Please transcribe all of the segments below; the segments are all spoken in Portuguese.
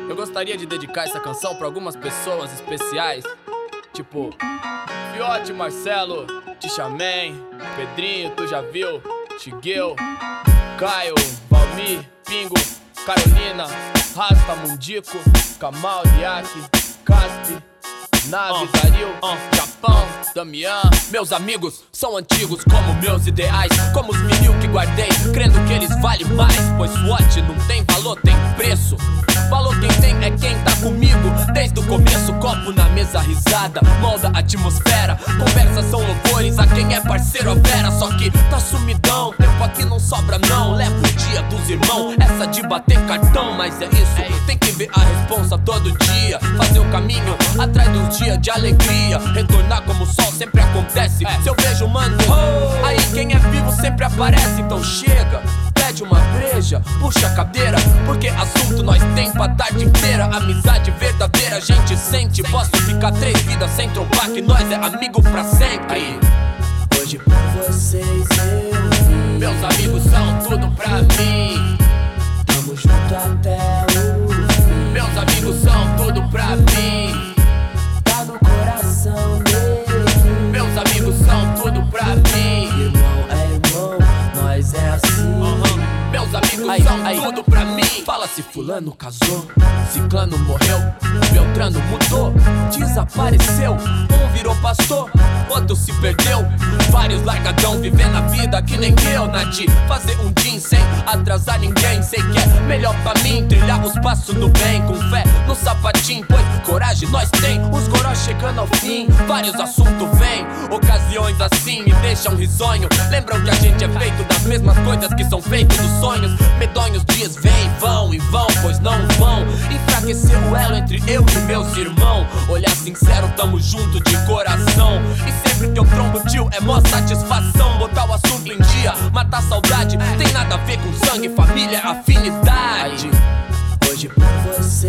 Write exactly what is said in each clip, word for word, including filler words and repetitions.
Eu gostaria de dedicar essa canção pra algumas pessoas especiais, tipo Fiote, Marcelo, Tishaman, Pedrinho, tu já viu, Shigueu, Caio, Valmir, Pingo, Carolina, Rasta, Mundico, Kamal, Liaki, Caspi, Nave, uh, Daril, uh, Japão, Damian. Meus amigos são antigos como meus ideais, como os mil que guardei, crendo que eles valem mais. Pois SWAT não tem valor, tem preço. Valor quem tem é quem tá comigo desde o começo. Copo na mesa, risada, molda a atmosfera. Conversas são louvores a quem é parceiro, a vera. Só que tá sumidão, tempo aqui não sobra não. Leva o dia dos irmãos, essa de bater cartão. Mas é isso, tem que ver a responsa todo dia. Fazer o caminho atrás dos dias de alegria. Retornar como o sol sempre acontece. Se eu vejo mano, aí quem é vivo sempre aparece. Então chega, pede uma breja, puxa a cadeira, porque assunto nós tem pra tarde inteira. Amizade verdadeira a gente sente. Posso ficar três vidas sem trocar, que nós é amigo pra sempre. Aí, hoje por vocês eu vim. Meus amigos são tudo pra mim. Tamo junto até o fim. Meus amigos são tudo pra mim. Tá no coração dele. Meus amigos são tudo pra mim. Irmão é irmão, nós é assim. Uhum. Meus amigos aí, são aí. tudo pra mim. Fala se fulano casou, ciclano morreu, Beltrano mudou, desapareceu. Um virou pastor, outro se perdeu. Vários largadão vivendo a vida que nem eu. Na de fazer um dia sem atrasar ninguém. Sei que é melhor pra mim trilhar os passos do bem. Com fé no sapatinho, pois coragem nós tem. Os coros chegando ao fim, vários assuntos vêm. Ocasiões assim me deixam risonho. Lembram que a gente é feito das mesmas coisas que são feitos dos sonhos. Medonhos dias vêm, vão e vão, pois não vão enfraquecer o elo entre eu e meus irmãos. Olhar sincero, tamo junto de coração. E sempre que eu trombo tio é mó satisfação. Botar o assunto em dia, matar saudade. Tem nada a ver com sangue, família, afinidade. Hoje por vocês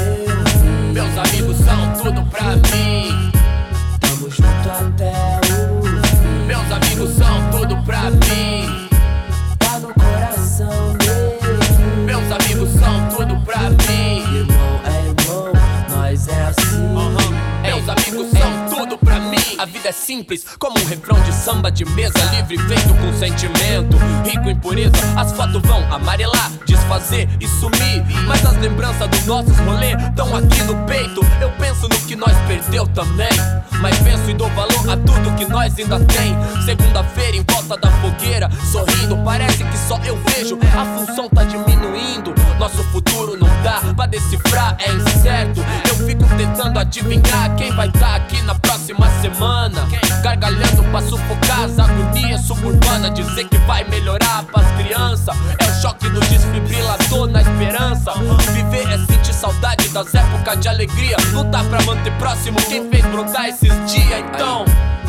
eu vim. Meus amigos são tudo pra mim. Tamo junto até o fim. Meus amigos são tudo pra mim. Tá no coração dele. Meus amigos são tudo pra mim. Irmão é irmão, nós é assim. Uhum. Meus amigos são tudo pra mim. A vida é simples, como um refrão de samba de mesa livre, feito com sentimento, rico em pureza. As fotos vão amarelar, desfazer e sumir, mas as lembranças dos nossos rolês tão aqui no peito. Eu penso no que nós perdeu também, mas penso e dou valor a tudo que nós ainda tem. Segunda-feira em volta da fogueira, sorrindo, parece que só eu vejo. A função tá diminuindo, nosso futuro não dá pra decifrar, é incerto. Eu fico tentando adivinhar quem vai tá aqui na próxima semana, gargalhando pra sufocar as agonias suburbanas. Dizer que vai melhorar pras crianças é o choque do desfibrilador na esperança. Viver é sentir saudade das épocas de alegria. Lutar pra manter próximo quem fez brotar esses dias, então